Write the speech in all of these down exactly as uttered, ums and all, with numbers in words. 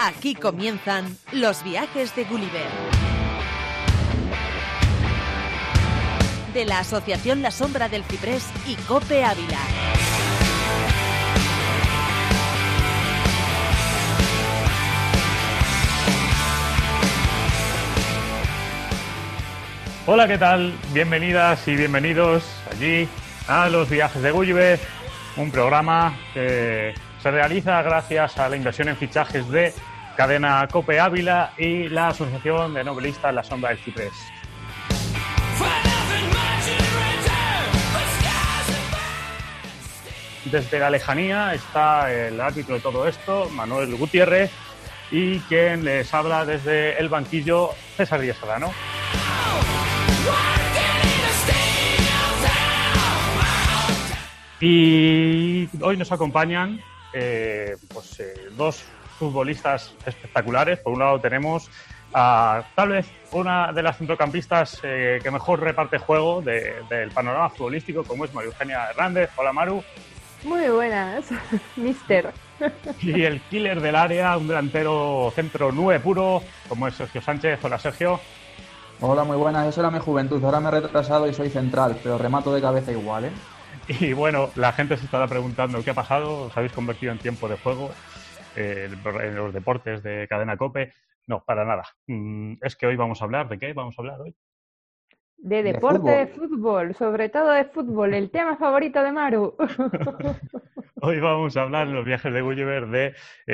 Aquí comienzan los viajes de Gulliver. De la Asociación La Sombra del Ciprés y Cope Ávila. Hola, ¿qué tal? Bienvenidas y bienvenidos allí a los viajes de Gulliver, un programa que se realiza gracias a la inversión en fichajes de Cadena Cope Ávila y la Asociación de Novelistas La Sombra del Ciprés. Desde la lejanía está el árbitro de todo esto, Manuel Gutiérrez, y quien les habla desde el banquillo, César Díaz Serrano. Y hoy nos acompañan eh, pues, eh, dos futbolistas espectaculares. Por un lado tenemos a tal vez una de las centrocampistas eh, que mejor reparte juego de, del panorama futbolístico, como es María Eugenia Hernández. Hola, Maru. Muy buenas, mister. Y el killer del área, un delantero centro nueve puro, como es Sergio Sánchez. Hola, Sergio. Hola, muy buenas. Eso era mi juventud. Ahora me he retrasado y soy central, pero remato de cabeza igual, ¿eh? Y bueno, la gente se estará preguntando qué ha pasado. ¿Os habéis convertido en tiempo de juego eh, en los deportes de Cadena Cope? No, para nada. Mm, es que hoy vamos a hablar, ¿de qué vamos a hablar hoy? De deporte, de fútbol, de fútbol sobre todo de fútbol, el tema favorito de Maru. Hoy vamos a hablar en los viajes de Gulliver de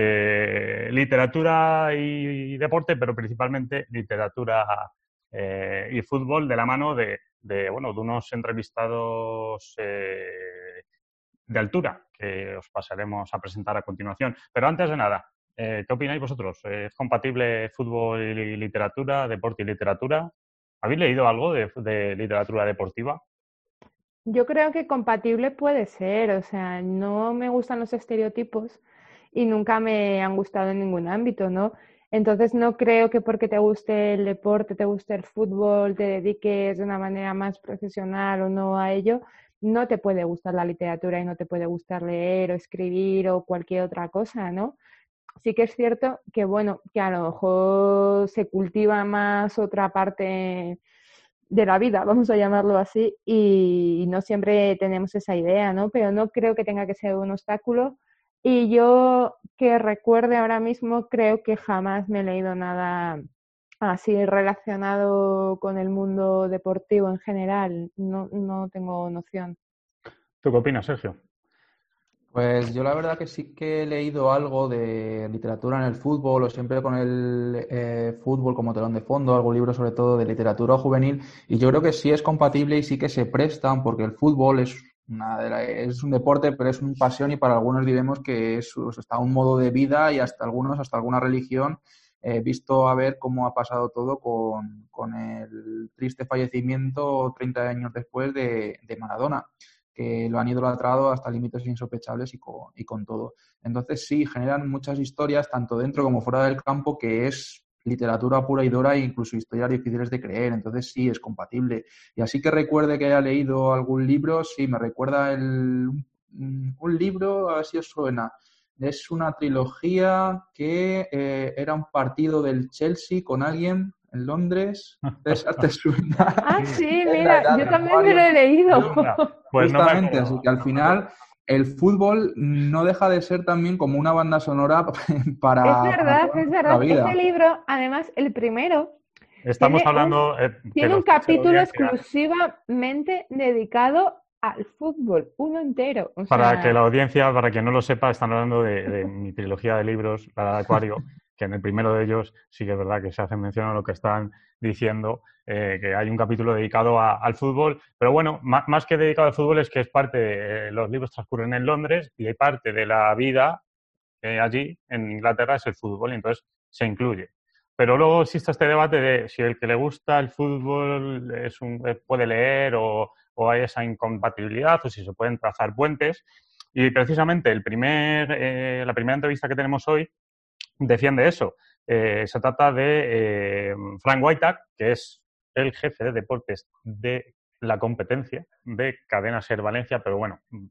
eh, literatura y, y deporte, pero principalmente literatura eh, y fútbol, de la mano de, de, bueno, de unos entrevistados eh, de altura que os pasaremos a presentar a continuación. Pero antes de nada, eh, ¿qué opináis vosotros? ¿Es compatible fútbol y literatura, deporte y literatura? ¿Habéis leído algo de, de literatura deportiva? Yo creo que compatible puede ser, o sea, no me gustan los estereotipos y nunca me han gustado en ningún ámbito, ¿no? Entonces no creo que porque te guste el deporte, te guste el fútbol, te dediques de una manera más profesional o no a ello, no te puede gustar la literatura y no te puede gustar leer o escribir o cualquier otra cosa, ¿no? Sí que es cierto que, bueno, que a lo mejor se cultiva más otra parte de la vida, vamos a llamarlo así, y no siempre tenemos esa idea, ¿no? Pero no creo que tenga que ser un obstáculo. Y yo, que recuerde ahora mismo, creo que jamás me he leído nada así relacionado con el mundo deportivo en general. No, no tengo noción. ¿Tú qué opinas, Sergio? Pues yo la verdad que sí que he leído algo de literatura en el fútbol o siempre con el eh, fútbol como telón de fondo, algún libro sobre todo de literatura juvenil, y yo creo que sí es compatible y sí que se prestan porque el fútbol es una de la, es un deporte, pero es una pasión y para algunos diremos que es hasta un modo de vida y hasta algunos, hasta alguna religión. He visto a ver cómo ha pasado todo con, con el triste fallecimiento treinta años después de, de Maradona, que lo han idolatrado hasta límites insospechables y con, y con todo. Entonces sí, generan muchas historias, tanto dentro como fuera del campo, que es literatura pura y dura e incluso historias difíciles de creer. Entonces sí, es compatible. Y así que recuerde que haya leído algún libro, sí, me recuerda el, un, un libro, a ver si os suena. Es una trilogía que eh, era un partido del Chelsea con alguien en Londres. César, ¿te suena? Ah, sí, mira, yo también me lo he leído. Pues justamente, no así que al final el fútbol no deja de ser también como una banda sonora para, es verdad, para es verdad. vida. Ese libro, además, el primero, Estamos tiene hablando... un, Eh, tiene un los capítulo exclusivamente dedicado al fútbol, uno entero. O para sea... que la audiencia, para quien no lo sepa, están hablando de, de mi trilogía de libros, La de Acuario, que en el primero de ellos sí que es verdad que se hace mención a lo que están diciendo, eh, que hay un capítulo dedicado a, al fútbol, pero bueno, más, más que dedicado al fútbol es que es parte de, eh, los libros transcurren en Londres y hay parte de la vida eh, allí, en Inglaterra, es el fútbol, y entonces se incluye. Pero luego existe este debate de si el que le gusta el fútbol es un, puede leer o, o hay esa incompatibilidad o si se pueden trazar puentes. Y precisamente el primer, eh, la primera entrevista que tenemos hoy defiende eso. Eh, se trata de eh, Frank Whitehack, que es el jefe de deportes de la competencia de Cadena Ser Valencia, pero bueno,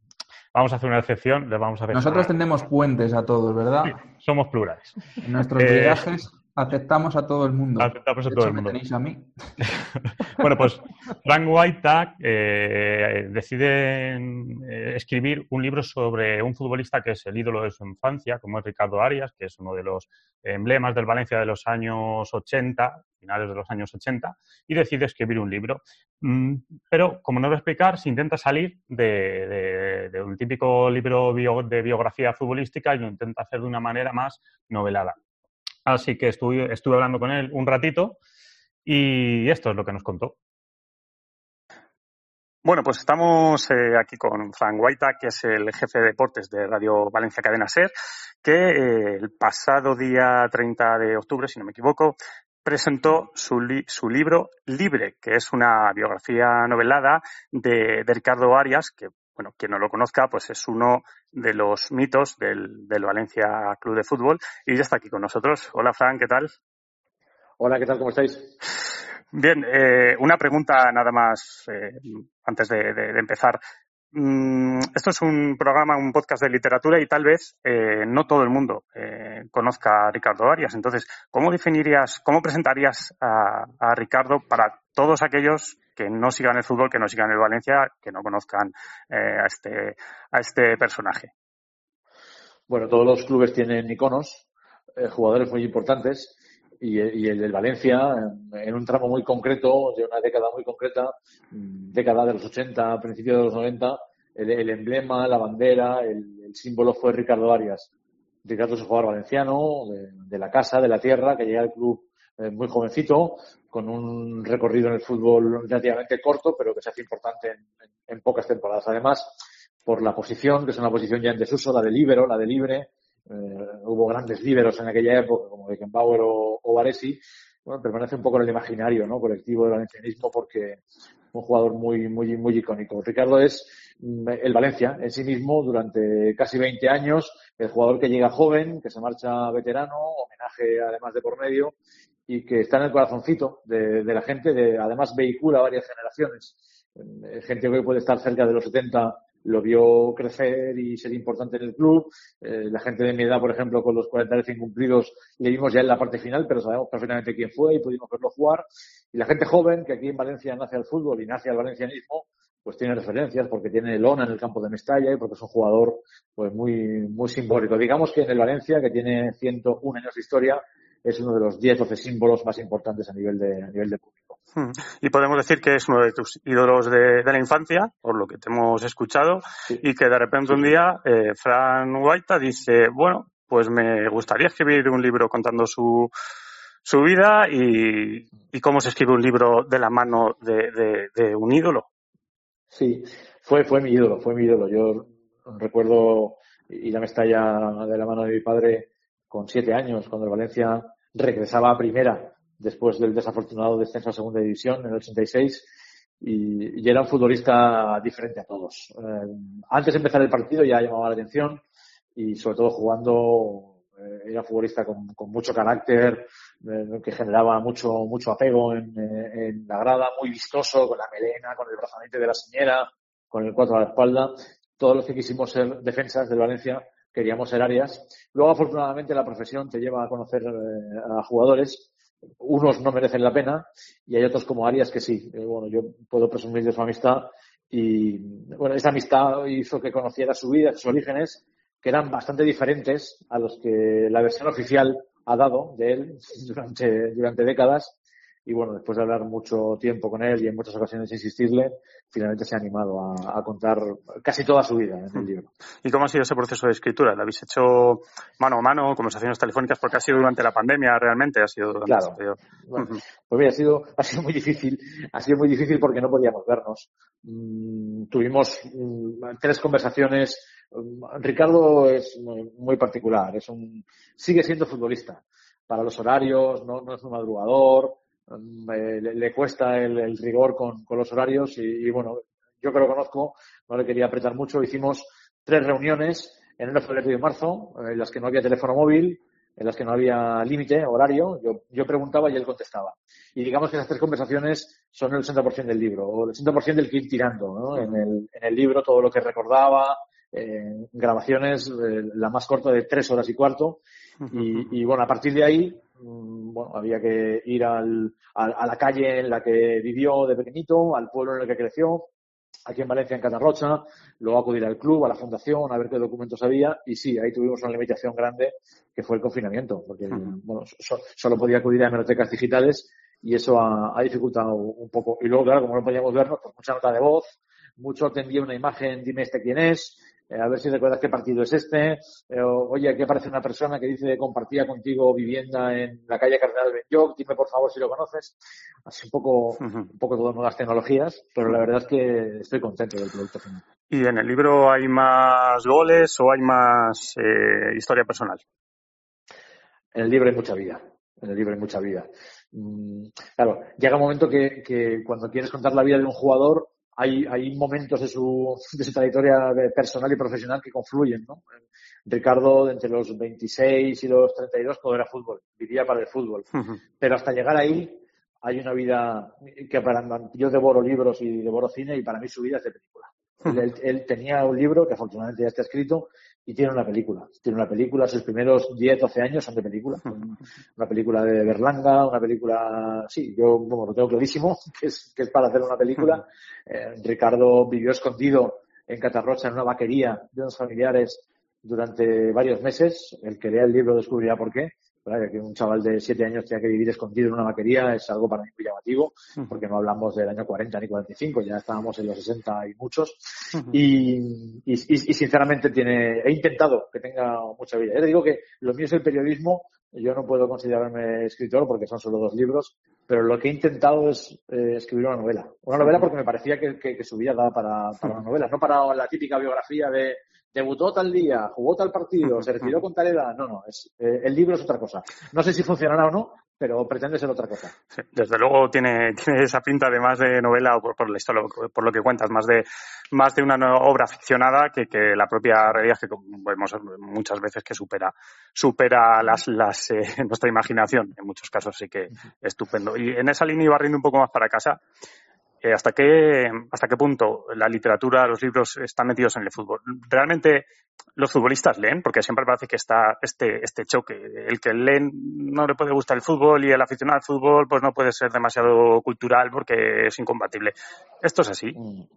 vamos a hacer una excepción, les vamos a hacer... Nosotros tendemos puentes a todos, ¿verdad? Sí, somos plurales. En nuestros Eh, viajes aceptamos a todo el mundo. Aceptamos a De todo hecho, el me mundo. tenéis a mí. Bueno, pues Frank Whitehack eh, decide eh, escribir un libro sobre un futbolista que es el ídolo de su infancia, como es Ricardo Arias, que es uno de los emblemas del Valencia de los años ochenta, finales de los años ochenta, y decide escribir un libro. Mm, pero, como nos va a explicar, se intenta salir de, de, de un típico libro bio, de biografía futbolística y lo intenta hacer de una manera más novelada. Así que estuve, estuve hablando con él un ratito y esto es lo que nos contó. Bueno, pues estamos eh, aquí con Frank Whitehack, que es el jefe de deportes de Radio Valencia Cadena SER, que eh, el pasado día treinta de octubre, si no me equivoco, presentó su, li- su libro Libre, que es una biografía novelada de, de Ricardo Arias, que, bueno, quien no lo conozca, pues es uno de los mitos del, del Valencia Club de Fútbol, y ya está aquí con nosotros. Hola, Frank, ¿qué tal? Hola, ¿qué tal? ¿Cómo estáis? Bien, eh, una pregunta nada más eh, antes de, de, de empezar. Mm, esto es un programa, un podcast de literatura y tal vez eh, no todo el mundo eh, conozca a Ricardo Arias. Entonces, ¿cómo definirías, cómo presentarías a, a Ricardo para todos aquellos que no sigan el fútbol, que no sigan el Valencia, que no conozcan eh, a este a este personaje? Bueno, todos los clubes tienen iconos, eh, jugadores muy importantes. Y, y el del Valencia, en un tramo muy concreto, de una década muy concreta, década de los ochenta, principios de los noventa, el, el emblema, la bandera, el, el símbolo fue Ricardo Arias. Ricardo es un jugador valenciano, de, de la casa, de la tierra, que llega al club eh, muy jovencito, con un recorrido en el fútbol relativamente corto, pero que se hace importante en, en, en pocas temporadas. Además, por la posición, que es una posición ya en desuso, la de líbero, la de libre. Eh, hubo grandes líberos en aquella época, como Beckenbauer o, o Baresi. Bueno, permanece un poco en el imaginario, ¿no?, colectivo del valencianismo, porque un jugador muy, muy, muy icónico. Ricardo es el Valencia en sí mismo durante casi veinte años, el jugador que llega joven, que se marcha veterano, homenaje además de por medio, y que está en el corazoncito de, de la gente, de, además vehicula varias generaciones. Eh, gente que hoy puede estar cerca de los setenta lo vio crecer y ser importante en el club. Eh, la gente de mi edad, por ejemplo, con los cuarenta recién cumplidos, le vimos ya en la parte final, pero sabemos perfectamente quién fue y pudimos verlo jugar. Y la gente joven, que aquí en Valencia nace al fútbol y nace al valencianismo, pues tiene referencias, porque tiene lona en el campo de Mestalla y porque es un jugador pues muy, muy simbólico. Digamos que en el Valencia, que tiene ciento un años de historia, es uno de los diez doce símbolos más importantes a nivel de, a nivel de público. Y podemos decir que es uno de tus ídolos de, de la infancia, por lo que te hemos escuchado, sí. Y que de repente un día eh, Frank Whitehack dice, bueno, pues me gustaría escribir un libro contando su su vida y, y cómo se escribe un libro de la mano de, de, de un ídolo. Sí, fue fue mi ídolo, fue mi ídolo. Yo recuerdo ir a Mestalla de la mano de mi padre con siete años, cuando el Valencia regresaba a primera después del desafortunado descenso a segunda división en el ochenta y seis, y, y era un futbolista diferente a todos. Eh, antes de empezar el partido ya llamaba la atención y sobre todo jugando eh, era un futbolista con, con mucho carácter, eh, que generaba mucho mucho apego en, eh, en la grada, muy vistoso, con la melena, con el brazalete de la señora, con el cuatro a la espalda. Todos los que quisimos ser defensas del Valencia queríamos ser Arias. Luego, afortunadamente, la profesión te lleva a conocer eh, a jugadores. Unos no merecen la pena y hay otros como Arias que sí. Eh, bueno, yo puedo presumir de su amistad y, bueno, esa amistad hizo que conociera su vida, sus orígenes, que eran bastante diferentes a los que la versión oficial ha dado de él durante, durante décadas. Y bueno, después de hablar mucho tiempo con él y en muchas ocasiones insistirle, finalmente se ha animado a, a contar casi toda su vida en el libro. ¿Y cómo ha sido ese proceso de escritura? ¿Lo habéis hecho mano a mano, conversaciones telefónicas? Porque ha sido durante la pandemia realmente, ha sido durante claro. ese periodo. Bueno, pues mira, ha sido, ha sido muy difícil, ha sido muy difícil porque no podíamos vernos. Mm, tuvimos mm, tres conversaciones. Ricardo es muy, muy particular, es un, sigue siendo futbolista. Para los horarios, no, no es un madrugador. Le, le cuesta el, el rigor con, con los horarios y, y bueno, yo que lo conozco, no le quería apretar mucho. Hicimos tres reuniones en enero, febrero y marzo, en las que no había teléfono móvil, en las que no había límite horario. Yo, yo preguntaba y él contestaba. Y digamos que esas tres conversaciones son el ochenta por ciento del libro, o el ochenta por ciento del que ir tirando, ¿no? En el, en el libro todo lo que recordaba, eh, grabaciones, eh, la más corta de tres horas y cuarto. Y, y bueno, a partir de ahí, bueno, había que ir al, a, a la calle en la que vivió de pequeñito, al pueblo en el que creció, aquí en Valencia, en Catarrocha, luego acudir al club, a la fundación, a ver qué documentos había, y sí, ahí tuvimos una limitación grande que fue el confinamiento, porque uh-huh. bueno, so, solo podía acudir a hemerotecas digitales y eso ha, ha dificultado un poco. Y luego, claro, como no podíamos vernos, pues mucha nota de voz, mucho te envía una imagen, dime este quién es, eh, a ver si recuerdas qué partido es este, eh, oye, aquí aparece una persona que dice que compartía contigo vivienda en la calle Cardenal Benlloch, dime por favor si lo conoces. Así un poco, uh-huh. un poco todas nuevas tecnologías, pero la verdad es que estoy contento del producto final. ¿Y en el libro hay más goles o hay más eh, historia personal? En el libro hay mucha vida. En el libro hay mucha vida. Mm, claro, llega un momento que, que cuando quieres contar la vida de un jugador, hay, hay momentos de su, de su trayectoria personal y profesional que confluyen, ¿no? Ricardo, entre los veintiséis y los treinta y dos, todo era fútbol. Vivía para el fútbol. Uh-huh. Pero hasta llegar ahí, hay una vida que para yo devoro libros y devoro cine y para mí su vida es de película. Uh-huh. Él, él tenía un libro que afortunadamente ya está escrito y tiene una película. Tiene una película, sus primeros diez, doce años son de película. Uh-huh. Una película de Berlanga, una película, sí, yo bueno, lo tengo clarísimo, que es, que es para hacer una película. Uh-huh. Eh, Ricardo vivió escondido en Catarrocha, en una vaquería de unos familiares durante varios meses. El que lea el libro descubrirá por qué. ¿Verdad? Que un chaval de siete años tenga que vivir escondido en una vaquería es algo para mí muy llamativo, porque no hablamos del año cuarenta ni cuarenta y cinco, ya estábamos en los sesenta y muchos. Uh-huh. Y, y, y sinceramente tiene, he intentado que tenga mucha vida. Yo te digo que lo mío es el periodismo, yo no puedo considerarme escritor porque son solo dos libros, pero lo que he intentado es eh, escribir una novela. Una novela porque me parecía que, que, que su vida daba para, para una novela, no para la típica biografía de debutó tal día, jugó tal partido, se retiró con tal edad. No, no, es, eh, el libro es otra cosa. No sé si funcionará o no, pero pretende ser otra cosa. Sí, desde luego tiene, tiene esa pinta de más de novela o por, por la historia, por lo que cuentas, más de más de una obra ficcionada que, que la propia realidad, que vemos muchas veces que supera supera las, las eh, nuestra imaginación. En muchos casos sí que estupendo. Y en esa línea iba riendo un poco más para casa. Eh, ¿Hasta qué hasta qué punto la literatura, los libros están metidos en el fútbol? ¿Realmente los futbolistas leen? Porque siempre parece que está este este choque. El que lee no le puede gustar el fútbol y el aficionado al fútbol pues no puede ser demasiado cultural porque es incompatible. ¿Esto es así?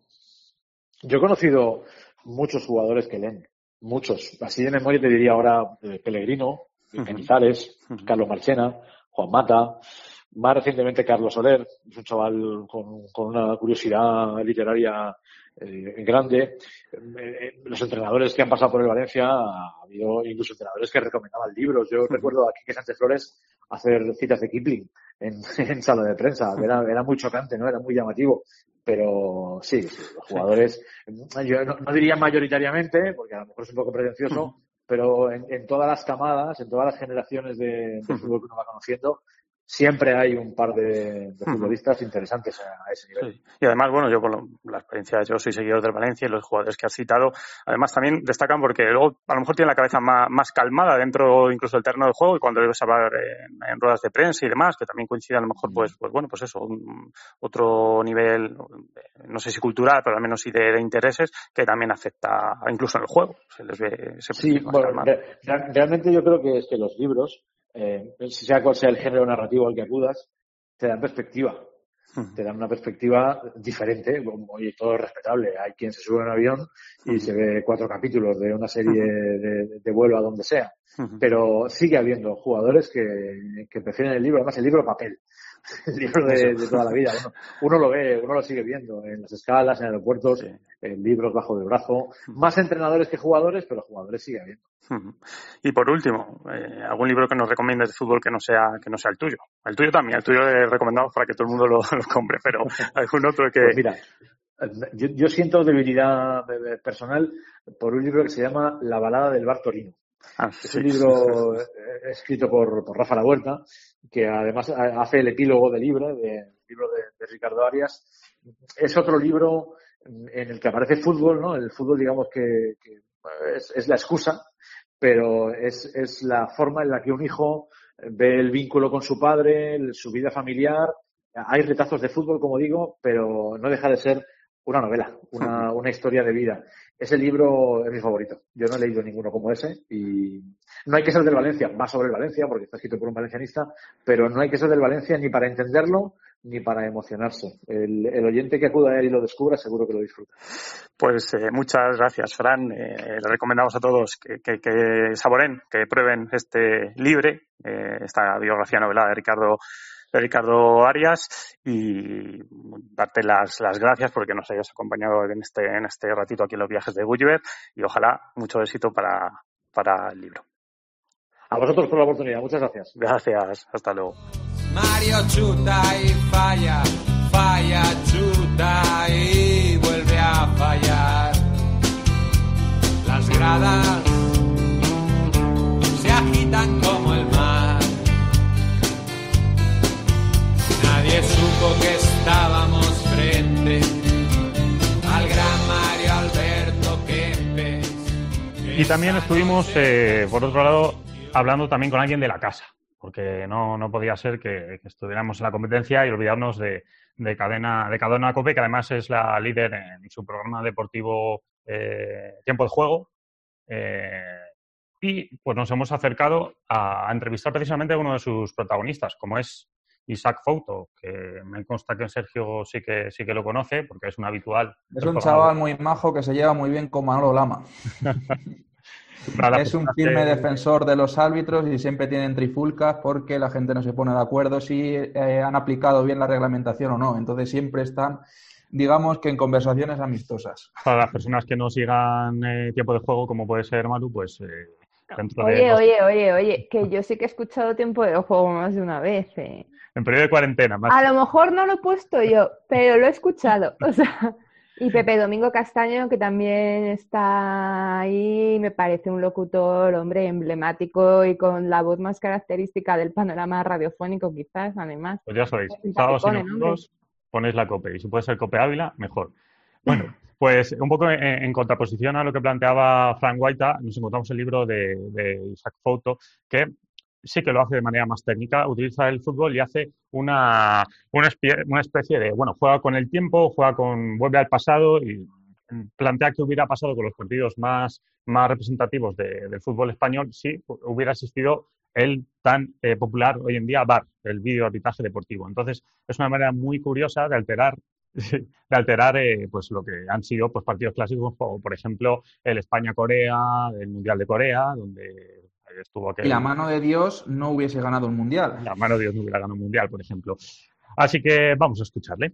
Yo he conocido muchos jugadores que leen. Muchos. Así de memoria te diría ahora eh, Pellegrino, uh-huh. Canizares, uh-huh. Carlos Marchena, Juan Mata. Más recientemente Carlos Soler, es un chaval con, con una curiosidad literaria eh, grande. Eh, los entrenadores que han pasado por el Valencia, ha habido incluso entrenadores que recomendaban libros. Yo recuerdo a Quique Sánchez Flores hacer citas de Kipling en, en sala de prensa. Era, era muy chocante, ¿no? Era muy llamativo. Pero sí, sí los jugadores, yo no, no diría mayoritariamente, porque a lo mejor es un poco pretencioso, pero en, en todas las camadas, en todas las generaciones de, de fútbol que uno va conociendo, siempre hay un par de, de futbolistas uh-huh. interesantes a, a ese nivel. Sí. Y además, bueno, yo por lo, la experiencia, yo soy seguidor del Valencia y los jugadores que has citado, además también destacan porque luego a lo mejor tienen la cabeza más, más calmada dentro incluso del terreno de juego y cuando debes hablar en, en ruedas de prensa y demás, que también coincide a lo mejor, pues, pues bueno, pues eso, un, otro nivel, no sé si cultural, pero al menos sí de, de intereses, que también afecta incluso en el juego. Se les ve, se sí, bueno, re, realmente yo creo que es que los libros, Eh, sea cual sea el género narrativo al que acudas, te dan perspectiva. Uh-huh. Te dan una perspectiva diferente. Oye, todo es respetable. Hay quien se sube a un avión y uh-huh. se ve cuatro capítulos de una serie uh-huh. de, de vuelo a donde sea. Uh-huh. Pero sigue habiendo jugadores que, que prefieren el libro, además el libro papel. El libro de, de toda la vida. Uno, uno lo ve, uno lo sigue viendo en las escalas, en aeropuertos, sí. en libros bajo el brazo. Más entrenadores que jugadores, pero jugadores sigue habiendo. Y por último, eh, algún libro que nos recomiendes de fútbol que no sea que no sea el tuyo. El tuyo también, el tuyo le recomendamos para que todo el mundo lo, lo compre, pero algún otro que... Pues mira, yo, yo siento debilidad personal por un libro que se llama La balada del bar Torino. Ah, es sí. un libro escrito por, por Rafa La Huerta, que además hace el epílogo del libro, del libro de, de Ricardo Arias. Es otro libro en el que aparece fútbol, ¿no? El fútbol, digamos que, que es, es la excusa, pero es, es la forma en la que un hijo ve el vínculo con su padre, su vida familiar. Hay retazos de fútbol, como digo, pero no deja de ser una novela, una, una historia de vida. Ese libro es mi favorito. Yo no he leído ninguno como ese y no hay que ser del Valencia, va sobre el Valencia porque está escrito por un valencianista, pero no hay que ser del Valencia ni para entenderlo ni para emocionarse. El, el oyente que acuda a él y lo descubra seguro que lo disfruta. Pues eh, muchas gracias, Fran. Eh, le recomendamos a todos que, que, que saboren, que prueben este Libre, eh, esta biografía novelada de Ricardo de Ricardo Arias, y darte las, las gracias porque nos hayas acompañado en este, en este ratito aquí en los viajes de Gulliver, y ojalá mucho éxito para, para el libro. A vosotros por la oportunidad. Muchas gracias. Gracias. Hasta luego. Mario chuta y falla, falla, chuta y vuelve a fallar. Las gradas se agitan como el mar. Nadie supo que estábamos frente al gran Mario Alberto Kempes. Y también estuvimos, eh, por otro lado, hablando también con alguien de la casa, porque no, no podía ser que, que estuviéramos en la competencia y olvidarnos de, de Cadena de Cadena COPE, que además es la líder en su programa deportivo eh, Tiempo de Juego. Eh, y pues nos hemos acercado a, a entrevistar precisamente a uno de sus protagonistas, como es Isaac Fouto, que me consta que Sergio sí que sí que lo conoce, porque es un habitual. Es un chaval muy majo que se lleva muy bien con Manolo Lama. Es un firme que... defensor de los árbitros y siempre tienen trifulcas porque la gente no se pone de acuerdo si eh, han aplicado bien la reglamentación o no. Entonces siempre están, digamos, que en conversaciones amistosas. Para las personas que no sigan eh, Tiempo de Juego, como puede ser Manu, pues... Eh, dentro oye, de los... oye, oye, oye, que yo sí que he escuchado Tiempo de Juego más de una vez. Eh. En periodo de cuarentena. Más A lo mejor no lo he puesto yo, pero lo he escuchado. O sea... Y Pepe Domingo Castaño, que también está ahí, me parece un locutor, hombre, emblemático y con la voz más característica del panorama radiofónico, quizás, además. Pues ya sabéis, sábados y domingos ponéis la COPE, y si puede ser COPE Ávila, mejor. Bueno, pues un poco en, en contraposición a lo que planteaba Frank Guaita, nos encontramos el libro de, de Isaac Fouto, que sí que lo hace de manera más técnica, utiliza el fútbol y hace una, una, especie, una especie de, bueno, juega con el tiempo, juega con, vuelve al pasado y plantea qué hubiera pasado con los partidos más, más representativos de, del fútbol español si hubiera existido el tan eh, popular hoy en día V A R, el vídeo arbitraje deportivo. Entonces, es una manera muy curiosa de alterar de alterar eh, pues lo que han sido pues partidos clásicos, como por ejemplo el España-Corea, el Mundial de Corea, donde estuvo aquel... Y la mano de Dios no hubiese ganado un mundial. La mano de Dios no hubiera ganado un mundial, por ejemplo. Así que vamos a escucharle.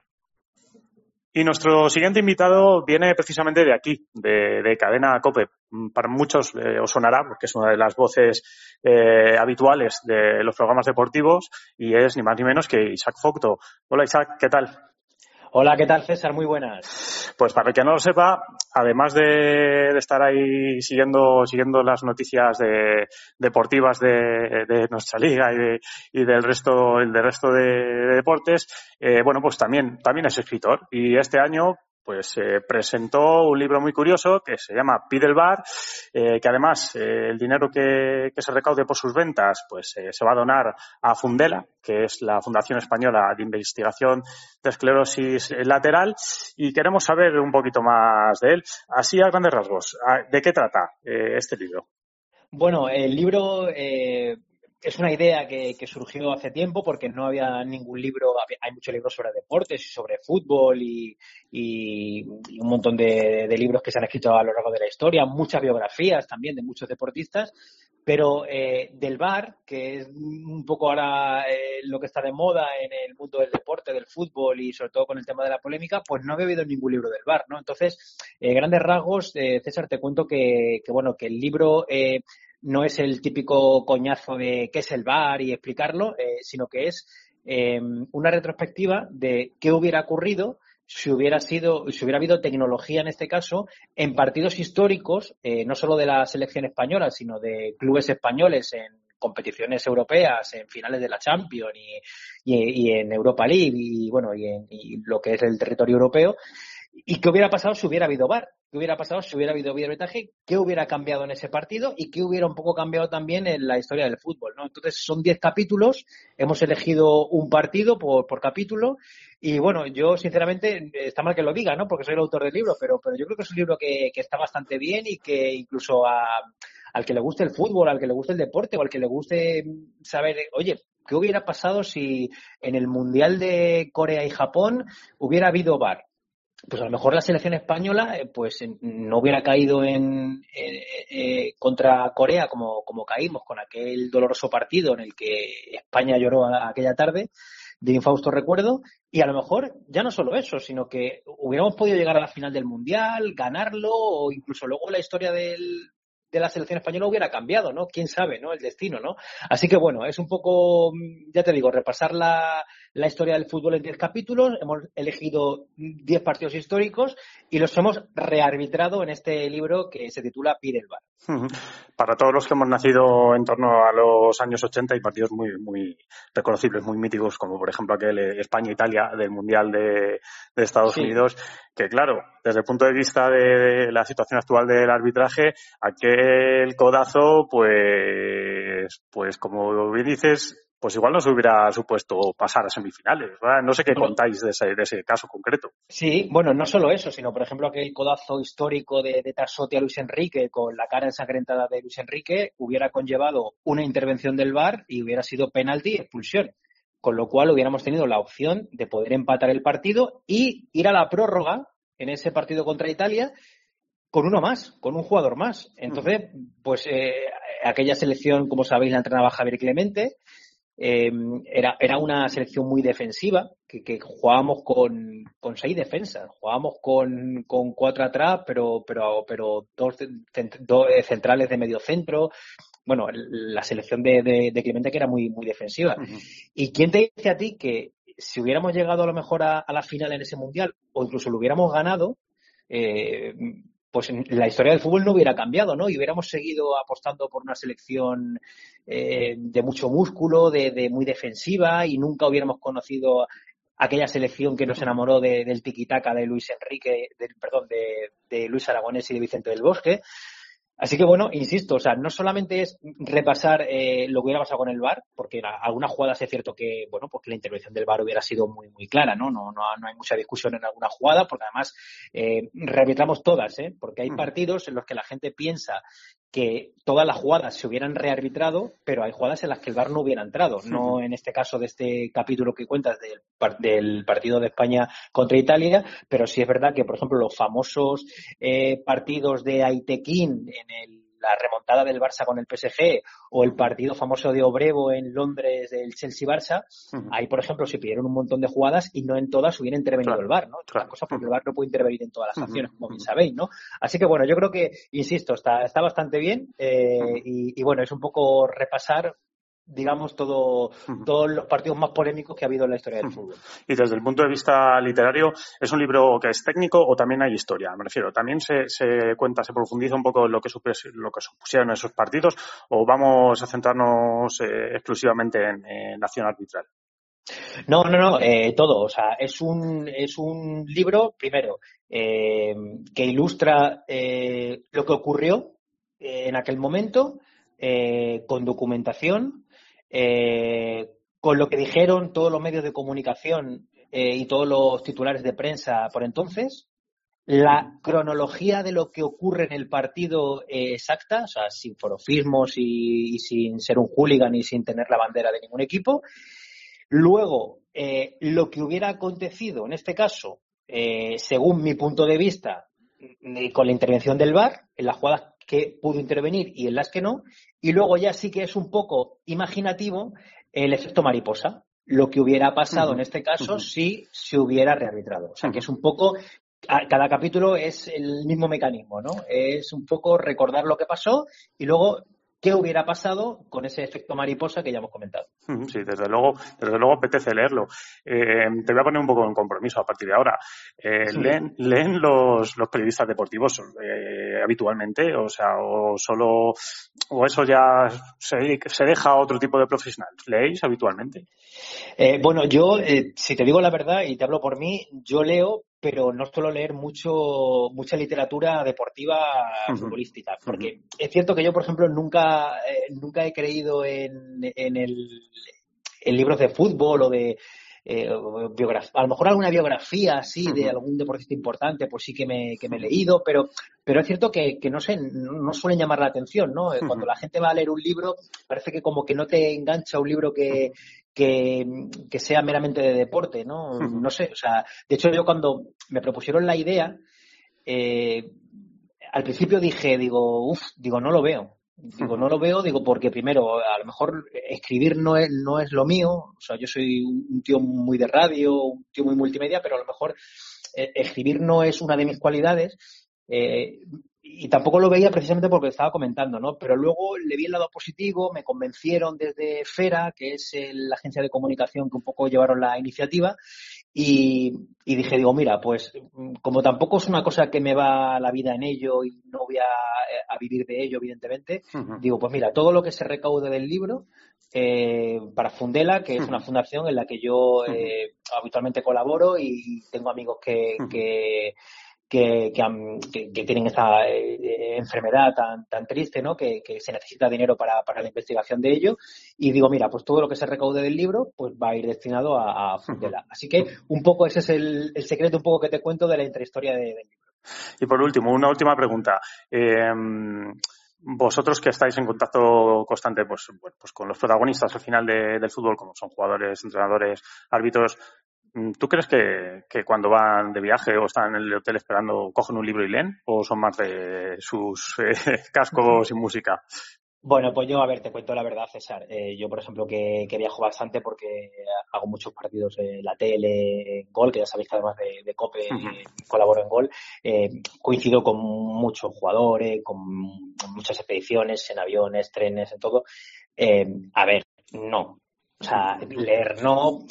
Y nuestro siguiente invitado viene precisamente de aquí, de, de Cadena COPE. Para muchos eh, os sonará, porque es una de las voces eh, habituales de los programas deportivos, y es ni más ni menos que Isaac Fouto. Hola Isaac, ¿qué tal? Hola, ¿qué tal, César? Muy buenas. Pues para el que no lo sepa, además de, de estar ahí siguiendo siguiendo las noticias de, deportivas de, de nuestra liga y, de, y del resto del resto de, de deportes, eh, bueno, pues también también es escritor. Y este año pues eh, presentó un libro muy curioso que se llama Pide el V A R, eh, que además eh, el dinero que, que se recaude por sus ventas pues eh, se va a donar a Fundela, que es la Fundación Española de Investigación de Esclerosis Lateral, y queremos saber un poquito más de él. Así, a grandes rasgos, ¿de qué trata eh, este libro? Bueno, el libro... Eh... Es una idea que, que surgió hace tiempo porque no había ningún libro, hay muchos libros sobre deportes y sobre fútbol y, y, y un montón de, de libros que se han escrito a lo largo de la historia, muchas biografías también de muchos deportistas, pero eh, del V A R, que es un poco ahora eh, lo que está de moda en el mundo del deporte, del fútbol y sobre todo con el tema de la polémica, pues no había habido ningún libro del V A R, ¿no? Entonces, eh, grandes rasgos, eh, César, te cuento que, que bueno, que el libro... Eh, no es el típico coñazo de qué es el V A R y explicarlo, eh, sino que es eh, una retrospectiva de qué hubiera ocurrido si hubiera sido, si hubiera habido tecnología en este caso en partidos históricos, eh, no solo de la selección española, sino de clubes españoles en competiciones europeas, en finales de la Champions y, y, y en Europa League y bueno y, en, y lo que es el territorio europeo. ¿Y qué hubiera pasado si hubiera habido V A R? ¿Qué hubiera pasado si hubiera habido videoarbitraje? ¿Qué hubiera cambiado en ese partido? ¿Y qué hubiera un poco cambiado también en la historia del fútbol, ¿no? Entonces, son diez capítulos, hemos elegido un partido por, por capítulo y, bueno, yo, sinceramente, está mal que lo diga, ¿no? Porque soy el autor del libro, pero, pero yo creo que es un libro que, que está bastante bien y que incluso a, al que le guste el fútbol, al que le guste el deporte o al que le guste saber, oye, ¿qué hubiera pasado si en el Mundial de Corea y Japón hubiera habido V A R? Pues a lo mejor la selección española pues no hubiera caído en eh, eh, contra Corea como, como caímos con aquel doloroso partido en el que España lloró a, a aquella tarde de infausto recuerdo, y a lo mejor ya no solo eso, sino que hubiéramos podido llegar a la final del Mundial, ganarlo, o incluso luego la historia del de la selección española hubiera cambiado, ¿no? Quién sabe, ¿no? El destino, ¿no? Así que, bueno, es un poco, ya te digo, repasar la, la historia del fútbol en diez capítulos. Hemos elegido diez partidos históricos y los hemos rearbitrado en este libro que se titula Pide el V A R. Para todos los que hemos nacido en torno a los años ochenta hay partidos muy muy reconocibles, muy míticos, como por ejemplo aquel España-Italia del Mundial de, de Estados sí. Unidos, que claro, desde el punto de vista de la situación actual del arbitraje, aquel codazo, pues, pues como bien dices, pues igual nos hubiera supuesto pasar a semifinales, ¿verdad? No sé qué bueno, contáis de ese, de ese caso concreto. Sí, bueno, no solo eso, sino por ejemplo aquel codazo histórico de, de Tassotti a Luis Enrique con la cara ensangrentada de Luis Enrique hubiera conllevado una intervención del V A R y hubiera sido penalti y expulsión, con lo cual hubiéramos tenido la opción de poder empatar el partido y ir a la prórroga en ese partido contra Italia con uno más, con un jugador más. Entonces, pues eh, aquella selección, como sabéis, la entrenaba Javier Clemente. Eh, era, era una selección muy defensiva, que, que jugábamos con, con seis defensas, jugábamos con, con cuatro atrás, pero, pero, pero dos, cent, dos centrales de medio centro. Bueno, la selección de, de, de Clemente que era muy, muy defensiva. Uh-huh. ¿Y quién te dice a ti que si hubiéramos llegado a lo mejor a, a la final en ese mundial, o incluso lo hubiéramos ganado, eh, pues la historia del fútbol no hubiera cambiado, ¿no? Y hubiéramos seguido apostando por una selección eh, de mucho músculo, de, de muy defensiva, y nunca hubiéramos conocido aquella selección que nos enamoró de, del tiquitaca de Luis Enrique, de, perdón, de, de Luis Aragonés y de Vicente del Bosque. Así que, bueno, insisto, o sea, no solamente es repasar eh, lo que hubiera pasado con el V A R, porque en algunas jugadas es cierto que, bueno, pues que la intervención del V A R hubiera sido muy, muy clara, ¿no? No, no, no hay mucha discusión en alguna jugada, porque además eh, rearbitramos todas, ¿eh? Porque hay partidos en los que la gente piensa que todas las jugadas se hubieran rearbitrado, pero hay jugadas en las que el V A R no hubiera entrado. No en este caso de este capítulo que cuentas del, del partido de España contra Italia, pero sí es verdad que, por ejemplo, los famosos eh, partidos de Aitequín en el, la remontada del Barça con el P S G o el partido famoso de Obrevo en Londres del Chelsea-Barça, uh-huh. ahí, por ejemplo, se pidieron un montón de jugadas y no en todas hubiera intervenido claro, el V A R, ¿no? Claro. Las cosas porque el V A R no puede intervenir en todas las acciones, uh-huh. como bien sabéis, ¿no? Así que, bueno, yo creo que, insisto, está, está bastante bien eh, uh-huh. y, y, bueno, es un poco repasar digamos, todo, uh-huh. todos los partidos más polémicos que ha habido en la historia del uh-huh. fútbol. Y desde el punto de vista literario, ¿es un libro que es técnico o también hay historia? Me refiero, ¿también se, se cuenta, se profundiza un poco en lo que, supus, lo que supusieron esos partidos o vamos a centrarnos eh, exclusivamente en, en acción arbitral? No, no, no, eh, todo. O sea, es un, es un libro, primero, eh, que ilustra eh, lo que ocurrió eh, en aquel momento, eh, con documentación, Eh, con lo que dijeron todos los medios de comunicación eh, y todos los titulares de prensa por entonces, la cronología de lo que ocurre en el partido eh, exacta, o sea, sin forofismos y, y sin ser un hooligan y sin tener la bandera de ningún equipo. Luego, eh, lo que hubiera acontecido, en este caso, eh, según mi punto de vista, eh, con la intervención del V A R, en las jugadas que pudo intervenir y en las que no, y luego ya sí que es un poco imaginativo el efecto mariposa, lo que hubiera pasado uh-huh. en este caso uh-huh. si se hubiera rearbitrado. O sea, uh-huh. que es un poco, cada capítulo es el mismo mecanismo, ¿no? Es un poco recordar lo que pasó y luego qué hubiera pasado con ese efecto mariposa que ya hemos comentado. Sí, desde luego, desde luego apetece leerlo. Eh, te voy a poner un poco en compromiso a partir de ahora. Eh, sí. ¿Leen, leen los, los periodistas deportivos eh, habitualmente? O sea, o solo, o eso ya se, se deja a otro tipo de profesional. ¿Leéis habitualmente? Eh, bueno, yo, eh, si te digo la verdad y te hablo por mí, yo leo, pero no suelo leer mucho mucha literatura deportiva Uh-huh. futbolística, porque uh-huh. es cierto que yo, por ejemplo, nunca eh, nunca he creído en, en el en libros de fútbol o de eh, biografía, a lo mejor alguna biografía así uh-huh. de algún deportista importante, pues sí que me, que me he leído, pero pero es cierto que, que no sé, no, no suelen llamar la atención, ¿no? Uh-huh. Cuando la gente va a leer un libro, parece que como que no te engancha un libro que que, que sea meramente de deporte, ¿no? Uh-huh. No sé, o sea, de hecho yo cuando me propusieron la idea, eh, al principio dije, digo, uff, digo, no lo veo. Digo, no lo veo, digo, porque primero, a lo mejor escribir no es, no es lo mío, o sea, yo soy un tío muy de radio, un tío muy multimedia, pero a lo mejor eh, escribir no es una de mis cualidades, eh, y tampoco lo veía precisamente porque estaba comentando, ¿no? Pero luego le vi el lado positivo, me convencieron desde FERA, que es la agencia de comunicación que un poco llevaron la iniciativa, y, y dije, digo, mira, pues como tampoco es una cosa que me va la vida en ello y no voy a, a vivir de ello, evidentemente, uh-huh. digo, pues mira, todo lo que se recaude del libro eh, para Fundela, que es uh-huh. una fundación en la que yo eh, habitualmente colaboro y tengo amigos que... Uh-huh. que Que, que, que, que tienen esta eh, enfermedad tan tan triste, ¿no? Que, que se necesita dinero para, para la investigación de ello. Y digo, mira, pues todo lo que se recaude del libro pues va a ir destinado a, a Fundela. Así que un poco ese es el, el secreto un poco que te cuento de la intrahistoria de, del libro. Y por último, una última pregunta. Eh, vosotros que estáis en contacto constante pues, pues con los protagonistas al final de, del fútbol, como son jugadores, entrenadores, árbitros, ¿tú crees que, que cuando van de viaje o están en el hotel esperando cogen un libro y leen? ¿O son más de sus eh, cascos y música? Bueno, pues yo, a ver, te cuento la verdad, César. Eh, yo, por ejemplo, que, que viajo bastante porque hago muchos partidos en la tele, en Gol, que ya sabéis que además de, de COPE uh-huh. eh, colaboro en Gol. Eh, coincido con muchos jugadores, con muchas expediciones, en aviones, trenes, en todo. Eh, a ver, no. O sea, leer no,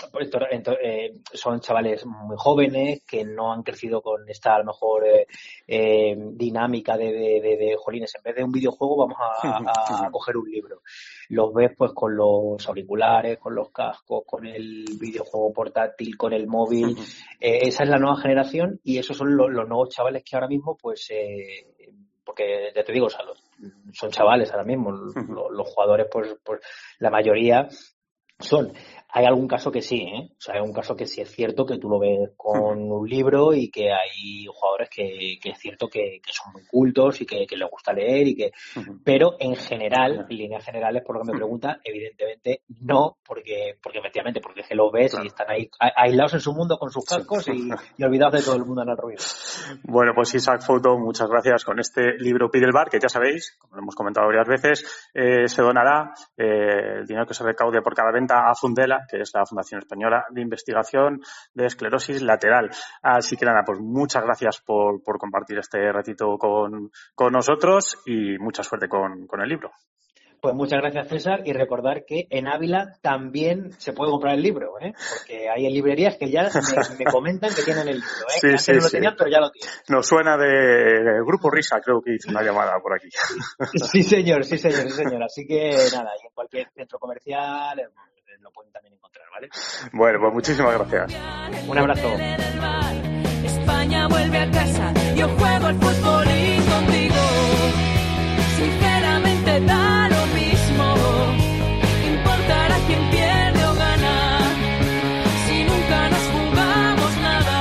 eh, son chavales muy jóvenes que no han crecido con esta, a lo mejor, eh, eh, dinámica de, de, de, de, jolines, en vez de un videojuego vamos a, a, a coger un libro. Los ves pues con los auriculares, con los cascos, con el videojuego portátil, con el móvil. Eh, esa es la nueva generación y esos son los, los nuevos chavales que ahora mismo, pues, eh, porque ya te digo, o sea, los, son chavales ahora mismo, los, los jugadores, pues, pues la mayoría son. Hay algún caso que sí, ¿eh? O sea, hay un caso que sí es cierto que tú lo ves con uh-huh. un libro y que hay jugadores que, que es cierto que, que son muy cultos y que, que les gusta leer y que, uh-huh. pero en general, en líneas generales, por lo que me pregunta, evidentemente no, porque, porque efectivamente, porque es que lo ves claro. y están ahí aislados en su mundo con sus cascos sí. y, y olvidados de todo el mundo en el ruido. Bueno, pues Isaac Fouto, muchas gracias con este libro Pide el Bar, que ya sabéis, como lo hemos comentado varias veces, eh, se donará eh, el dinero que se recaude por cada venta a Fundela, que es la Fundación Española de Investigación de Esclerosis Lateral. Así que nada, pues muchas gracias por, por compartir este ratito con, con nosotros y mucha suerte con, con el libro. Pues muchas gracias, César, y recordar que en Ávila también se puede comprar el libro, ¿eh? Porque hay en librerías que ya me, me comentan que tienen el libro, ¿eh? Sí, Antes sí, no lo sí. tenían, pero ya lo tienen. Nos suena de Grupo Risa, creo que hizo una llamada por aquí. Sí, señor, sí, señor, sí, señor. Así que nada, y en cualquier centro comercial lo pueden también encontrar, ¿vale? Bueno, pues muchísimas gracias. Un abrazo. España vuelve a casa, yo juego al fútbol y contigo. Sinceramente da lo mismo, importará quién pierde o gana, si nunca nos jugamos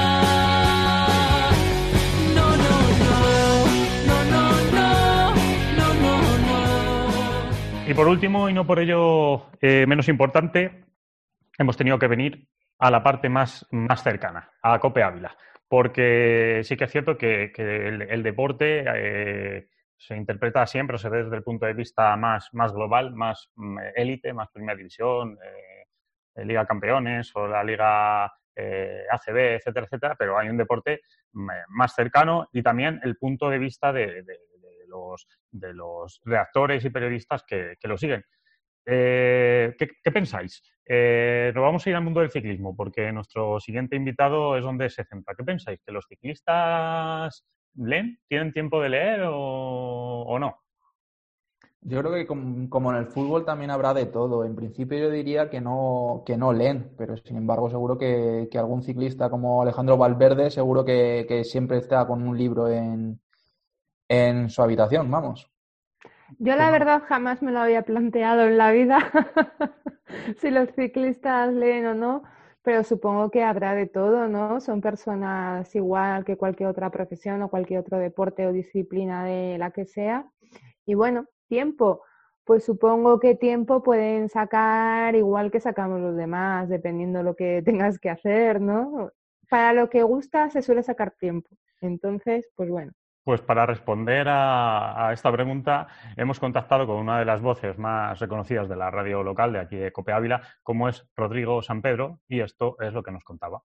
nada. No, no, no, no, no, no, no, no, no. Y por último, y no por ello eh, menos importante, hemos tenido que venir a la parte más, más cercana, a COPE Ávila, porque sí que es cierto que, que el, el deporte eh, se interpreta siempre, o se ve desde el punto de vista más, más global, más élite, más primera división, eh, Liga Campeones o la Liga eh, A C B, etcétera, etcétera, pero hay un deporte más cercano y también el punto de vista de, de, de, los, de los redactores y periodistas que, que lo siguen. Eh, ¿qué, ¿Qué pensáis? Eh, nos vamos a ir al mundo del ciclismo porque nuestro siguiente invitado es donde se centra. ¿Qué pensáis? ¿Que los ciclistas leen? ¿Tienen tiempo de leer o, o no? Yo creo que com- como en el fútbol también habrá de todo. En principio yo diría que no, que no leen, pero sin embargo seguro que, que algún ciclista como Alejandro Valverde seguro que, que siempre está con un libro en, en su habitación, vamos. Yo la verdad jamás me lo había planteado en la vida, si los ciclistas leen o no, pero supongo que habrá de todo, ¿no? Son personas igual que cualquier otra profesión o cualquier otro deporte o disciplina de la que sea. Y bueno, tiempo, pues supongo que tiempo pueden sacar igual que sacamos los demás, dependiendo lo que tengas que hacer, ¿no? Para lo que gusta se suele sacar tiempo. Entonces, pues bueno. Pues para responder a, a esta pregunta hemos contactado con una de las voces más reconocidas de la radio local de aquí de Cope Ávila, como es Rodrigo Sampedro, y esto es lo que nos contaba.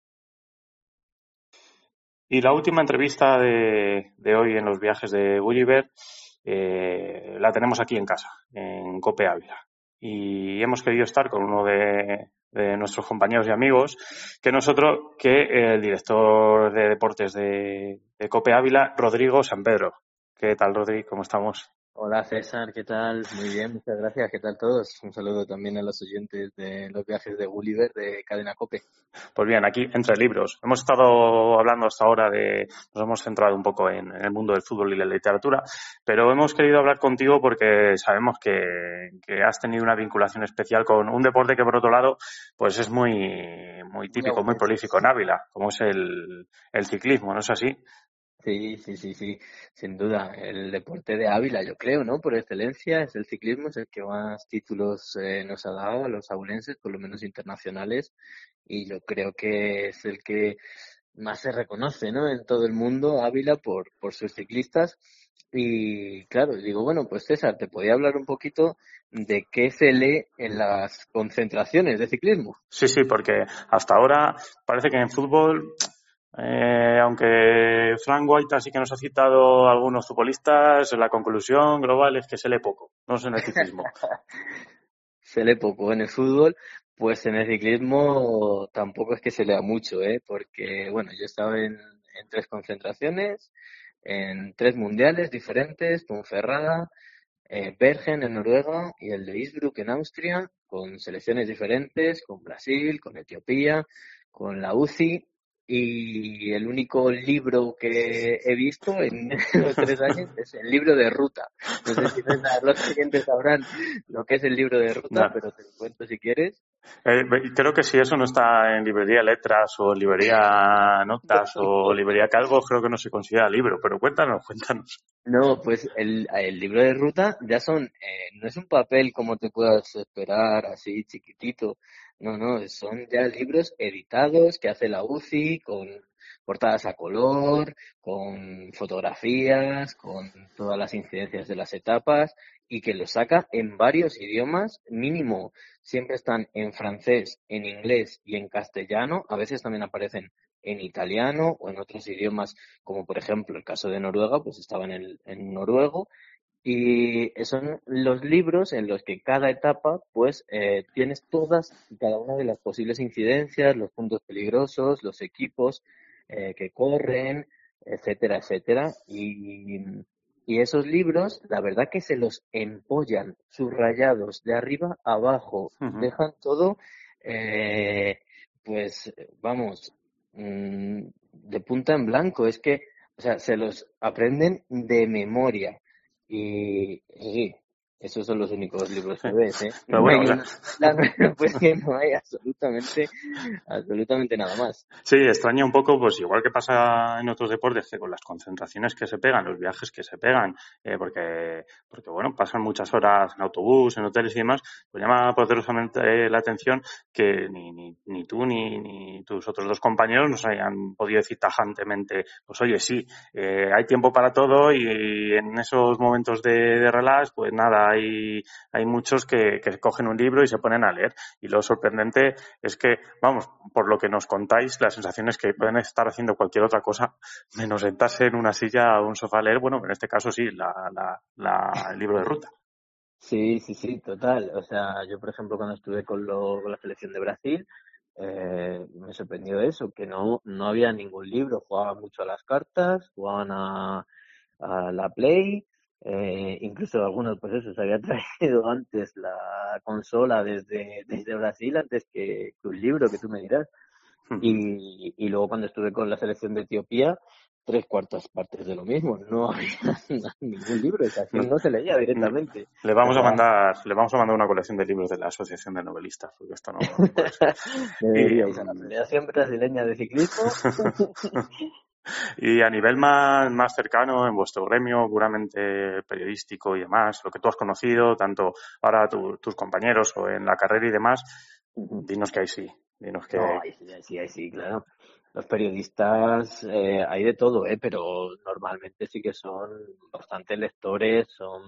Y la última entrevista de, de hoy en los viajes de Gulliver eh, la tenemos aquí en casa, en Cope Ávila. Y hemos querido estar con uno de, de nuestros compañeros y amigos, que nosotros, que el director de deportes de, de Cope Ávila, Rodrigo Sampedro. ¿Qué tal, Rodrigo? ¿Cómo estamos? Hola César, ¿qué tal? Muy bien, muchas gracias. ¿Qué tal todos? Un saludo también a los oyentes de los viajes de Gulliver de Cadena Cope. Pues bien, aquí entre libros. Hemos estado hablando hasta ahora de, nos hemos centrado un poco en, en el mundo del fútbol y la literatura, pero hemos querido hablar contigo porque sabemos que, que has tenido una vinculación especial con un deporte que por otro lado, pues es muy, muy típico, muy prolífico en Ávila, como es el, el ciclismo, ¿no es así? Sí, sí, sí, sí, sin duda. El deporte de Ávila, yo creo, ¿no? Por excelencia es el ciclismo, es el que más títulos eh, nos ha dado a los abulenses, por lo menos internacionales, y yo creo que es el que más se reconoce, ¿no? En todo el mundo, Ávila, por, por sus ciclistas. Y claro, digo, bueno, pues César, te podía hablar un poquito de qué se lee en las concentraciones de ciclismo. Sí, sí, porque hasta ahora parece que en fútbol, eh, aunque Frank White sí que nos ha citado algunos futbolistas, la conclusión global es que se lee poco, no sé en el ciclismo. Se lee poco en el fútbol, pues en el ciclismo tampoco es que se lea mucho, ¿eh? Porque, bueno, yo he estado en, en tres concentraciones, en tres mundiales diferentes, Ponferrada, eh, Bergen en Noruega y el de Innsbruck en Austria, con selecciones diferentes, con Brasil, con Etiopía, con la U C I, y el único libro que he visto en los tres años es el libro de ruta. No sé si los siguientes sabrán lo que es el libro de ruta, no. Pero te lo cuento si quieres. Eh, creo que si eso no está en librería Letras o librería Notas o librería Calvo, creo que no se considera libro, pero cuéntanos, cuéntanos. No, pues el, el libro de ruta ya son, eh, no es un papel como te puedas esperar, así chiquitito, no, no, son ya libros editados que hace la U C I con portadas a color, con fotografías, con todas las incidencias de las etapas y que los saca en varios idiomas, mínimo siempre están en francés, en inglés y en castellano, a veces también aparecen en italiano o en otros idiomas, como por ejemplo el caso de Noruega, pues estaba en, el, en noruego, y son los libros en los que cada etapa pues eh, tienes todas y cada una de las posibles incidencias, los puntos peligrosos, los equipos eh, que corren, etcétera, etcétera, y, y esos libros, la verdad que se los empollan subrayados de arriba a abajo, uh-huh. Dejan todo, eh, pues vamos, de punta en blanco, es que, o sea, se los aprenden de memoria y, y esos son los únicos libros que ves, ¿eh? Pero bueno, no hay, o sea... una, pues que no hay absolutamente, absolutamente nada más. Sí, extraña un poco, pues igual que pasa en otros deportes, que con las concentraciones que se pegan, los viajes que se pegan, eh, porque, porque bueno, pasan muchas horas en autobús, en hoteles y demás, pues llama poderosamente la atención que ni, ni, ni tú ni, ni tus otros dos compañeros nos hayan podido decir tajantemente, pues oye, sí, eh, hay tiempo para todo y en esos momentos de, de relax, pues nada, hay, hay muchos que, que cogen un libro y se ponen a leer. Y lo sorprendente es que, vamos, por lo que nos contáis, la sensación es que pueden estar haciendo cualquier otra cosa menos sentarse en una silla o un sofá a leer. Bueno, en este caso sí, la, la, la, el libro de ruta. Sí, sí, sí, total. O sea, yo, por ejemplo, cuando estuve con, lo, con la selección de Brasil, eh, me sorprendió eso, que no, no había ningún libro. Jugaban mucho a las cartas, jugaban a, a la Play, Eh, incluso algunos, pues eso, se había traído antes la consola desde, desde Brasil antes que, que un libro, que tú me dirás. Y, y luego cuando estuve con la selección de Etiopía, tres cuartas partes de lo mismo. No había ningún libro, casi no se leía directamente. Le vamos o sea, a mandar, le vamos a mandar una colección de libros de la Asociación de Novelistas, porque esto no, no puede ser. Deberíais, a la Federación Brasileña de Ciclismo. Y a nivel más, más cercano, en vuestro gremio, puramente periodístico y demás, lo que tú has conocido, tanto ahora tu, tus compañeros o en la carrera y demás, dinos que ahí sí. Dinos que... No, ahí sí, ahí sí, ahí sí, claro. Los periodistas, eh, hay de todo, ¿eh? Pero normalmente sí que son bastante lectores, son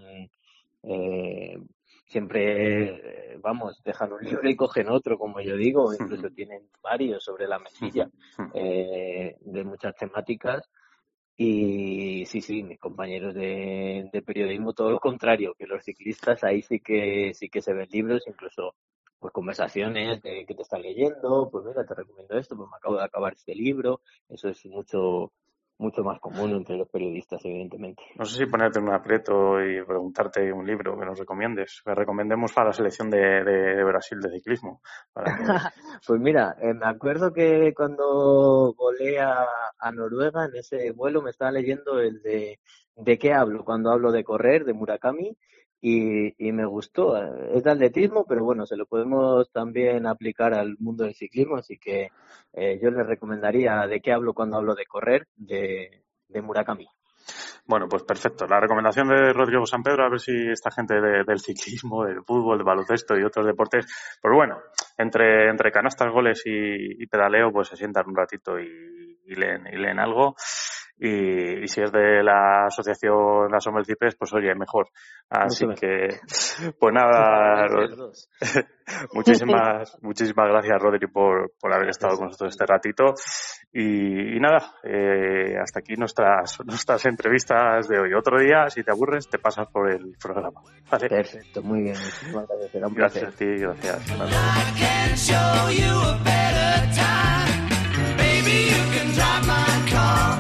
eh, siempre, eh, vamos, dejan un libro y cogen otro, como yo digo, incluso tienen varios sobre la mesilla eh, de muchas temáticas. Y sí, sí, mis compañeros de, de periodismo, todo lo contrario, que los ciclistas ahí sí que sí que se ven libros, incluso pues conversaciones de que te están leyendo, pues mira, te recomiendo esto, pues me acabo de acabar este libro. Eso es mucho mucho más común entre los periodistas, evidentemente. No sé si ponerte en un aprieto y preguntarte un libro que nos recomiendes, que recomendemos para la selección de, de, de Brasil de ciclismo. Para que... Pues mira, eh, me acuerdo que cuando volé a, a Noruega, en ese vuelo me estaba leyendo el de ¿De qué hablo? Cuando hablo de correr, de Murakami, y, y me gustó. Es de atletismo, pero bueno, se lo podemos también aplicar al mundo del ciclismo, así que eh, yo les recomendaría ¿De qué hablo cuando hablo de correr? de, de Murakami. Bueno, pues perfecto. La recomendación de Rodrigo San Pedro, a ver si esta gente de, del ciclismo, del fútbol, del baloncesto y otros deportes, pues bueno, entre, entre canastas, goles y, y pedaleo, pues se sientan un ratito y, y, leen, y leen algo. Y, y si es de la asociación La Sombra del Ciprés, pues oye, mejor. Así Mucho que, pues nada, Rod- muchísimas, muchísimas gracias, Rodri, por, por haber Gracias. estado con nosotros este ratito. Y, y nada, eh, hasta aquí nuestras, nuestras entrevistas de hoy. Otro día, si te aburres, te pasas por el programa. ¿Vale? Perfecto, muy bien. Muchísimas gracias. Será un Gracias placer. a ti, gracias. I can show you a better time. Baby, you can drive my car.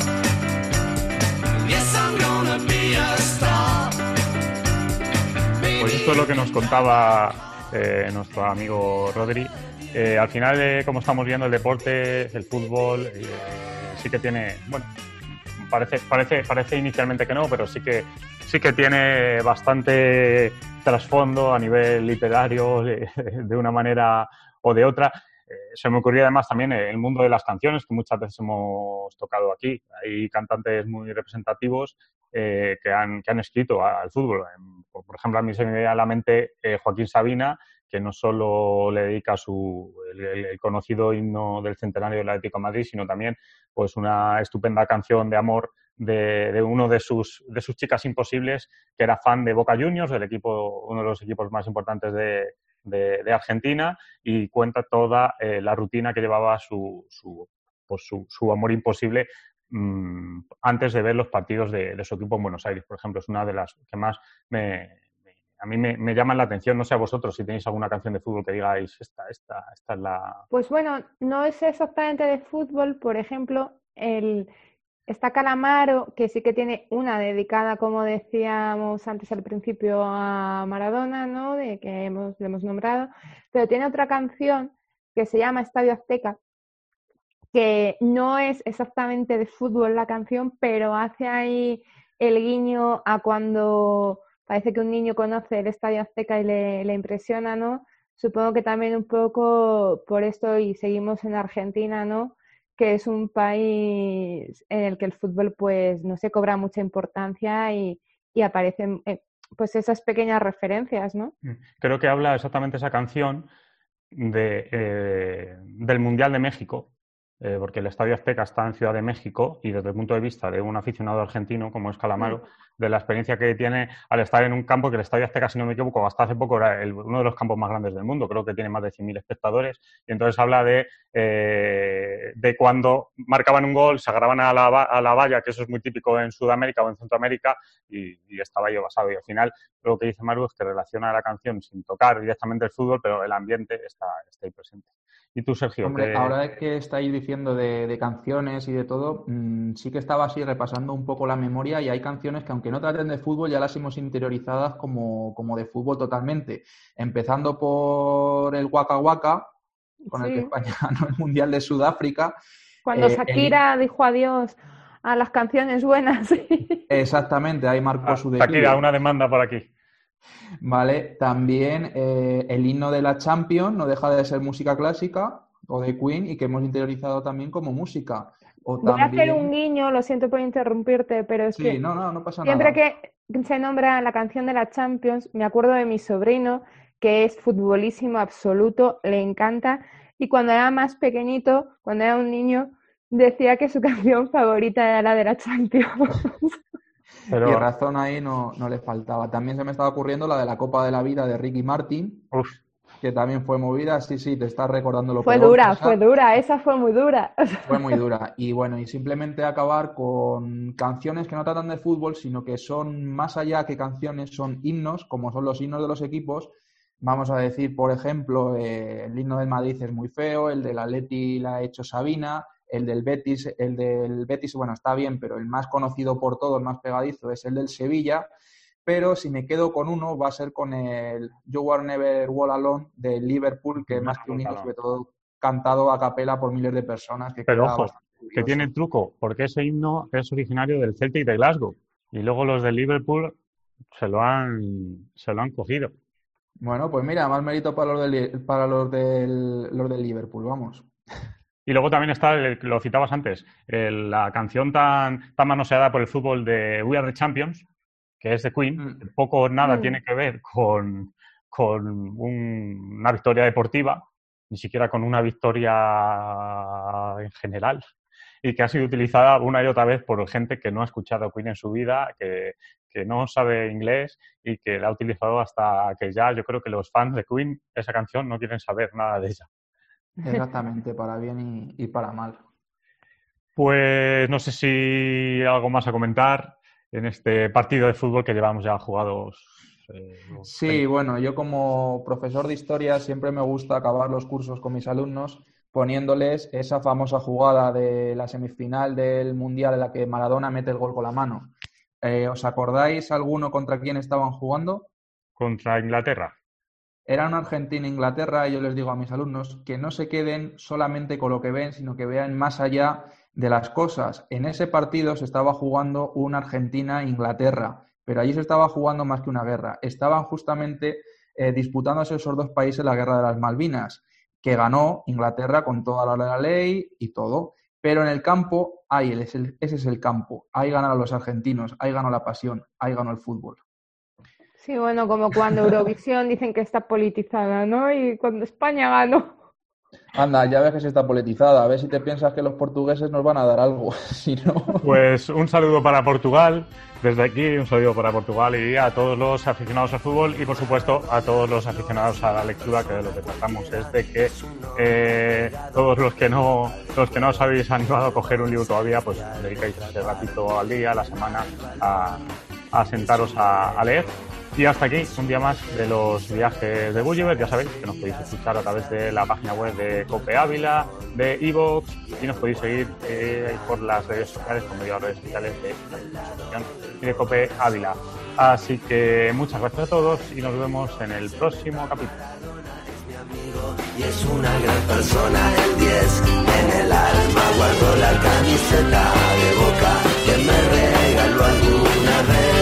Yes, I'm gonna be a star. Pues esto es lo que nos contaba eh, nuestro amigo Rodri. Eh, al final, eh, como estamos viendo, el deporte, el fútbol, eh, sí que tiene, bueno, parece, parece, parece inicialmente que no, pero sí que, sí que tiene bastante trasfondo a nivel literario, de, de una manera o de otra. Eh, se me ocurrió además también el mundo de las canciones, que muchas veces hemos tocado aquí. Hay cantantes muy representativos eh, que, han, que han escrito al fútbol. Por, por ejemplo, a mí se me viene a la mente eh, Joaquín Sabina, que no solo le dedica su, el, el conocido himno del centenario del Atlético de Madrid, sino también pues una estupenda canción de amor de, de uno de sus, de sus chicas imposibles, que era fan de Boca Juniors, del equipo, uno de los equipos más importantes de, de, de Argentina, y cuenta toda eh, la rutina que llevaba su, su, pues su, su amor imposible mmm, antes de ver los partidos de, de su equipo en Buenos Aires, por ejemplo. Es una de las que más me... A mí me, me llaman la atención, no sé a vosotros si tenéis alguna canción de fútbol que digáis, esta, esta, esta es la... Pues bueno, no es exactamente de fútbol, por ejemplo, el, está Calamaro, que sí que tiene una dedicada, como decíamos antes al principio, a Maradona, ¿no? De que hemos, le hemos nombrado, pero tiene otra canción que se llama Estadio Azteca, que no es exactamente de fútbol la canción, pero hace ahí el guiño a cuando... Parece que un niño conoce el Estadio Azteca y le, le impresiona, ¿no? Supongo que también un poco por esto, y seguimos en Argentina, ¿no? Que es un país en el que el fútbol, pues, no se cobra mucha importancia y, y aparecen, eh, pues, esas pequeñas referencias, ¿no? Creo que habla exactamente esa canción de, eh, del Mundial de México, eh, porque el Estadio Azteca está en Ciudad de México y desde el punto de vista de un aficionado argentino como es Calamaro, mm. de la experiencia que tiene al estar en un campo que el Estadio Azteca, si no me equivoco, hasta hace poco era el, uno de los campos más grandes del mundo, creo que tiene más de cien mil espectadores, y entonces habla de, eh, de cuando marcaban un gol, se agarraban a la, a la valla, que eso es muy típico en Sudamérica o en Centroamérica, y, y estaba ahí basado. Y al final lo que dice Maru es que relaciona la canción sin tocar directamente el fútbol, pero el ambiente está, está ahí presente. ¿Y tú, Sergio? Hombre, que... ahora que estáis diciendo de, de canciones y de todo, mmm, sí que estaba así repasando un poco la memoria y hay canciones que aunque no traten de fútbol ya las hemos interiorizadas como, como de fútbol totalmente. Empezando por el Waka Waka, con sí. el que España ganó el Mundial de Sudáfrica. Cuando eh, Shakira el... dijo adiós a las canciones buenas. Exactamente, ahí marcó ah, su declive. Shakira, una demanda por aquí. Vale, también eh, el himno de la Champions no deja de ser música clásica o de Queen y que hemos interiorizado también como música. O Voy también... a hacer un guiño, lo siento por interrumpirte, pero es sí, que no, no, no pasa siempre nada. que se nombra la canción de la Champions, me acuerdo de mi sobrino, que es futbolísimo absoluto, le encanta, y cuando era más pequeñito, cuando era un niño, decía que su canción favorita era la de la Champions. Pero... Y razón ahí no, no le faltaba. También se me estaba ocurriendo la de la Copa de la Vida de Ricky Martin, Uf. que también fue movida. Sí, sí, te estás recordando lo Fue peor, dura, esa. fue dura, esa fue muy dura. Fue muy dura. Y bueno, y simplemente acabar con canciones que no tratan de fútbol, sino que son más allá que canciones, son himnos, como son los himnos de los equipos. Vamos a decir, por ejemplo, eh, el himno del Madrid es muy feo, el del Atleti la ha hecho Sabina, el del Betis, el del Betis, bueno, está bien, pero el más conocido por todos, el más pegadizo, es el del Sevilla. Pero si me quedo con uno, va a ser con el You Were Never Walk Alone del Liverpool, que es más que un himno, sobre todo cantado a capela por miles de personas. Que pero ojo, que tiene truco, porque ese himno es originario del Celtic de Glasgow y luego los del Liverpool se lo han, se lo han cogido. Bueno, pues mira, más mérito para los del, para los del, los del Liverpool, vamos. Y luego también está, lo citabas antes, el, la canción tan, tan manoseada por el fútbol de We Are the Champions, que es de Queen, mm. que poco o nada mm. tiene que ver con, con un, una victoria deportiva, ni siquiera con una victoria en general, y que ha sido utilizada una y otra vez por gente que no ha escuchado Queen en su vida, que, que no sabe inglés y que la ha utilizado hasta que ya yo creo que los fans de Queen, esa canción, no quieren saber nada de ella. Exactamente, para bien y, y para mal. Pues no sé si algo más a comentar en este partido de fútbol que llevamos ya jugados. Eh, sí, veinte. Bueno, yo como profesor de historia siempre me gusta acabar los cursos con mis alumnos poniéndoles esa famosa jugada de la semifinal del Mundial en la que Maradona mete el gol con la mano. Eh, ¿Os acordáis alguno contra quién estaban jugando? Contra Inglaterra. Era una Argentina-Inglaterra y yo les digo a mis alumnos que no se queden solamente con lo que ven, sino que vean más allá de las cosas. En ese partido se estaba jugando una Argentina-Inglaterra, pero allí se estaba jugando más que una guerra. Estaban justamente eh, disputándose esos dos países la guerra de las Malvinas, que ganó Inglaterra con toda la, la ley y todo. Pero en el campo, ahí es el, ese es el campo. Ahí ganaron los argentinos, ahí ganó la pasión, ahí ganó el fútbol. Sí, bueno, como cuando Eurovisión dicen que está politizada, ¿no? Y cuando España ganó. Anda, ya ves que se está politizada. A ver si te piensas que los portugueses nos van a dar algo. Si no... Pues un saludo para Portugal. Desde aquí, un saludo para Portugal y a todos los aficionados al fútbol y, por supuesto, a todos los aficionados a la lectura, que de lo que tratamos es de que eh, todos los que no los que no os habéis animado a coger un libro todavía, pues dedicáis ese ratito al día, a la semana, a, a sentaros a, a leer. Y hasta aquí, un día más de los viajes de Gulliver. Ya sabéis que nos podéis escuchar a través de la página web de Cope Ávila, de iVoox, y nos podéis seguir eh, por las redes sociales, como digo, las redes sociales de la asociación y de Cope Ávila. Así que muchas gracias a todos y nos vemos en el próximo capítulo. Y es una gran persona, el diez en el alma, guardo la camiseta de Boca que me regaló alguna vez.